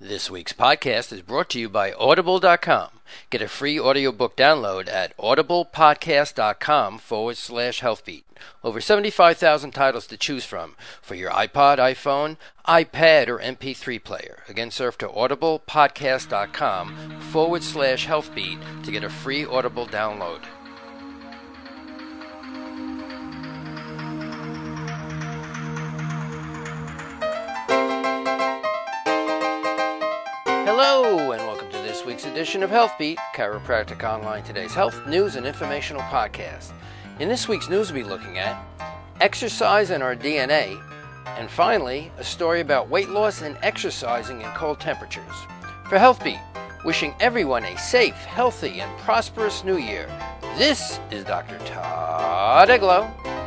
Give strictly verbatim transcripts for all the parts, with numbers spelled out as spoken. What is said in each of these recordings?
This week's podcast is brought to you by Audible dot com. Get a free audiobook download at audiblepodcast.com forward slash healthbeat. Over seventy-five thousand titles to choose from for your iPod, iPhone, iPad, or M P three player. Again, surf to audiblepodcast.com forward slash healthbeat to get a free Audible download. Hello, and welcome to this week's edition of HealthBeat, Chiropractic Online, today's health, news, and informational podcast. In this week's news, we'll be looking at exercise and our D N A, and finally, a story about weight loss and exercising in cold temperatures. For HealthBeat, wishing everyone a safe, healthy, and prosperous new year, this is Doctor Todd Eglow.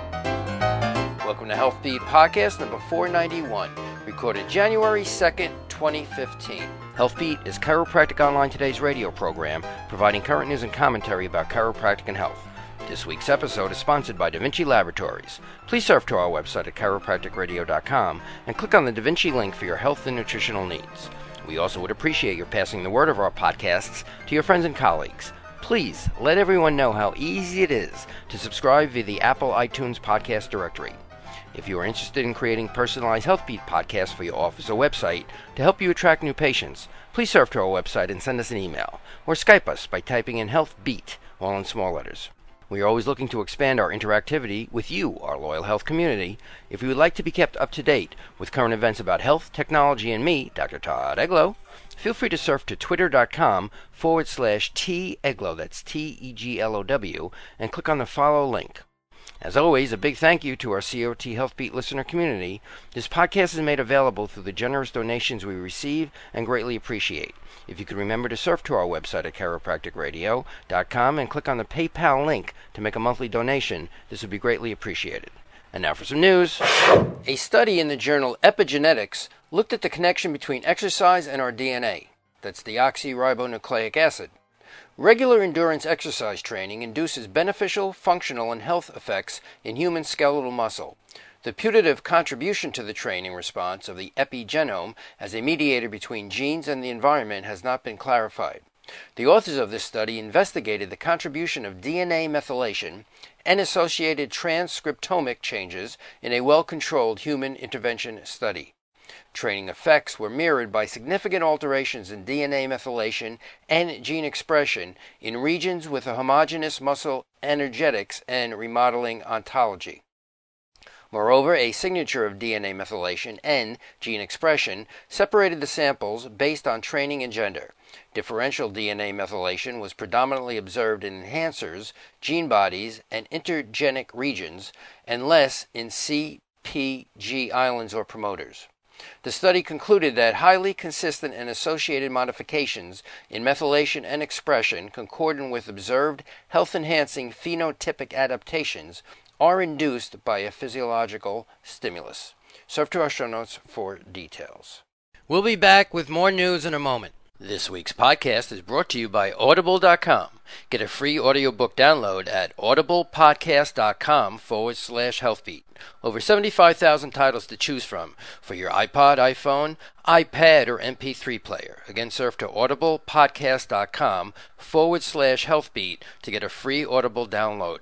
Welcome to HealthBeat Podcast number four ninety-one, recorded January second, twenty fifteen. HealthBeat is Chiropractic Online Today's radio program, providing current news and commentary about chiropractic and health. This week's episode is sponsored by Da Vinci Laboratories. Please surf to our website at chiropractic radio dot com and click on the Da Vinci link for your health and nutritional needs. We also would appreciate your passing the word of our podcasts to your friends and colleagues. Please let everyone know how easy it is to subscribe via the Apple iTunes podcast directory. If you are interested in creating personalized HealthBeat podcasts for your office or website to help you attract new patients, please surf to our website and send us an email, or Skype us by typing in HealthBeat, all in small letters. We are always looking to expand our interactivity with you, our loyal health community. If you would like to be kept up to date with current events about health, technology, and me, Doctor Todd Eglow, feel free to surf to twitter.com forward slash T Eglow, that's T E G L O W, and click on the follow link. As always, a big thank you to our C O T HealthBeat listener community. This podcast is made available through the generous donations we receive and greatly appreciate. If you could remember to surf to our website at chiropractic radio dot com and click on the PayPal link to make a monthly donation, this would be greatly appreciated. And now for some news. A study in the journal Epigenetics looked at the connection between exercise and our D N A. That's deoxyribonucleic acid. Regular endurance exercise training induces beneficial, functional, and health effects in human skeletal muscle. The putative contribution to the training response of the epigenome as a mediator between genes and the environment has not been clarified. The authors of this study investigated the contribution of D N A methylation and associated transcriptomic changes in a well-controlled human intervention study. Training effects were mirrored by significant alterations in D N A methylation and gene expression in regions with a homogeneous muscle energetics and remodeling ontology. Moreover, a signature of D N A methylation and gene expression separated the samples based on training and gender. Differential D N A methylation was predominantly observed in enhancers, gene bodies, and intergenic regions, and less in C P G islands or promoters. The study concluded that highly consistent and associated modifications in methylation and expression, concordant with observed health-enhancing phenotypic adaptations, are induced by a physiological stimulus. Surf to our show notes for details. We'll be back with more news in a moment. This week's podcast is brought to you by Audible dot com. Get a free audiobook download at audiblepodcast.com forward slash healthbeat. Over seventy-five thousand titles to choose from for your iPod, iPhone, iPad, or M P three player. Again, surf to audiblepodcast.com forward slash healthbeat to get a free Audible download.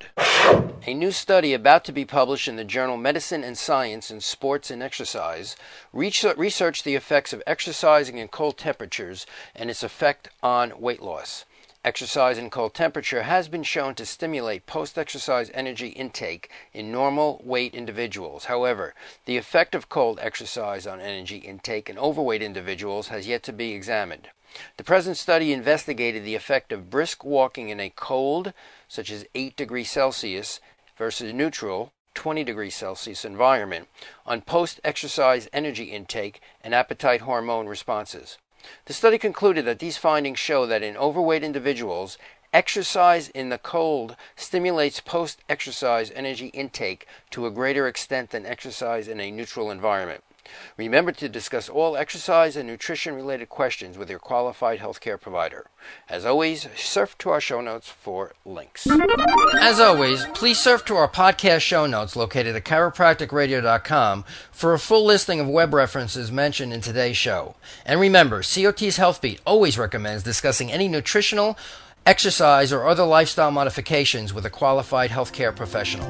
A new study about to be published in the journal Medicine and Science in Sports and Exercise researched the effects of exercising in cold temperatures and its effect on weight loss. Exercise in cold temperature has been shown to stimulate post-exercise energy intake in normal weight individuals. However, the effect of cold exercise on energy intake in overweight individuals has yet to be examined. The present study investigated the effect of brisk walking in a cold, such as eight degrees Celsius, versus neutral, twenty degrees Celsius environment, on post-exercise energy intake and appetite hormone responses. The study concluded that these findings show that in overweight individuals, exercise in the cold stimulates post-exercise energy intake to a greater extent than exercise in a neutral environment. Remember to discuss all exercise and nutrition-related questions with your qualified healthcare provider. As always, surf to our show notes for links. As always, please surf to our podcast show notes located at chiropractic radio dot com for a full listing of web references mentioned in today's show. And remember, C O T's HealthBeat always recommends discussing any nutritional, exercise, or other lifestyle modifications with a qualified healthcare professional.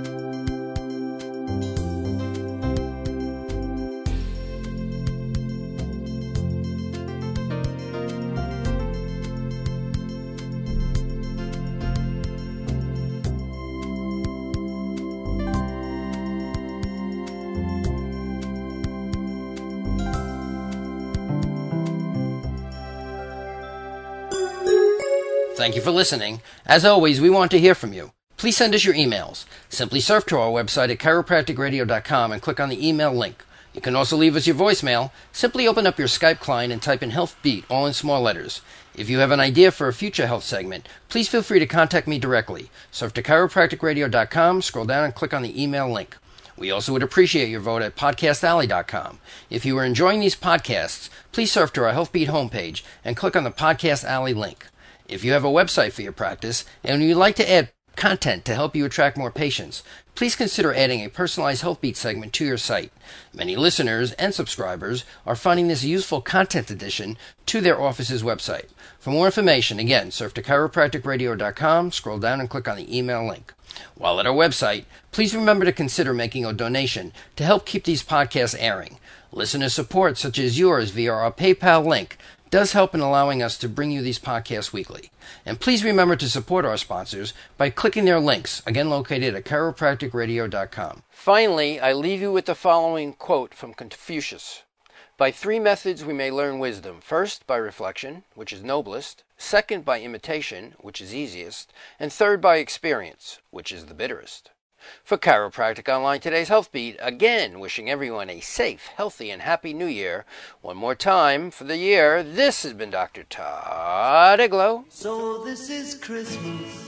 Thank you for listening. As always, we want to hear from you. Please send us your emails. Simply surf to our website at chiropractic radio dot com and click on the email link. You can also leave us your voicemail. Simply open up your Skype client and type in HealthBeat, all in small letters. If you have an idea for a future health segment, please feel free to contact me directly. Surf to chiropractic radio dot com, scroll down and click on the email link. We also would appreciate your vote at podcast alley dot com. If you are enjoying these podcasts, please surf to our HealthBeat homepage and click on the Podcast Alley link. If you have a website for your practice and you'd like to add content to help you attract more patients, please consider adding a personalized HealthBeat segment to your site. Many listeners and subscribers are finding this useful content addition to their office's website. For more information, again, surf to chiropractic radio dot com, scroll down and click on the email link. While at our website, please remember to consider making a donation to help keep these podcasts airing. Listener support, such as yours via our PayPal link, does help in allowing us to bring you these podcasts weekly. And please remember to support our sponsors by clicking their links, again located at chiropractic radio dot com. Finally, I leave you with the following quote from Confucius. By three methods we may learn wisdom. First, by reflection, which is noblest. Second, by imitation, which is easiest. And third, by experience, which is the bitterest. For Chiropractic Online, today's HealthBeat, again wishing everyone a safe, healthy, and happy New Year. One more time for the year, this has been Doctor Todd Iglo. So this is Christmas,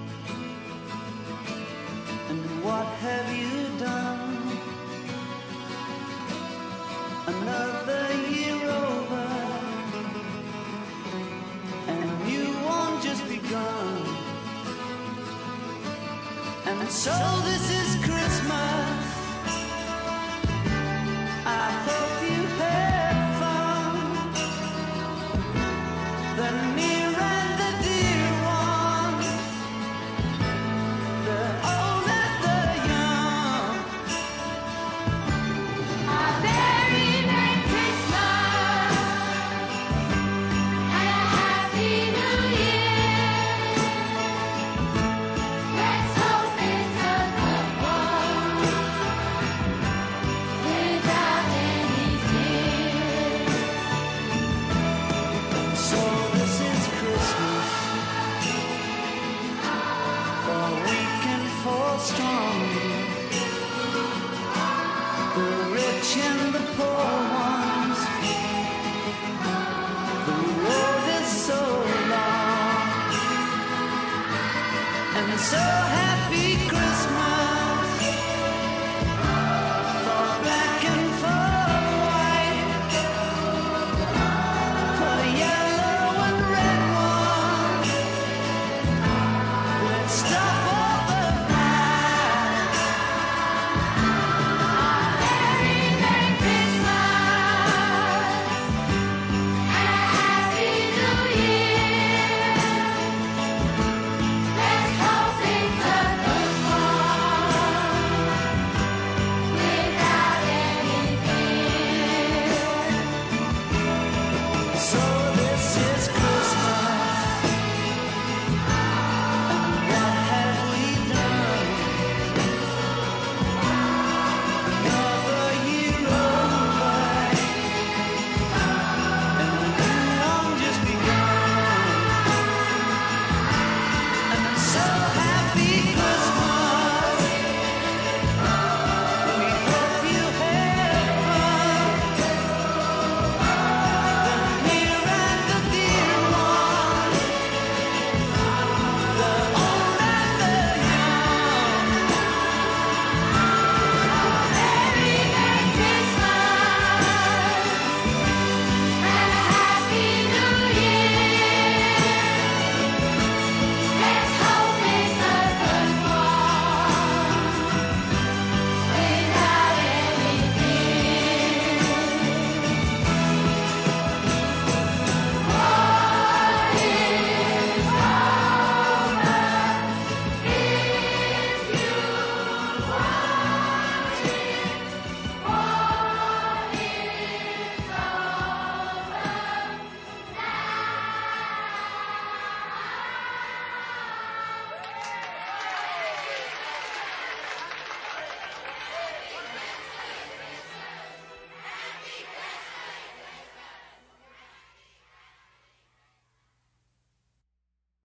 and what have you done? Another year over, and you won't just begun. And so this is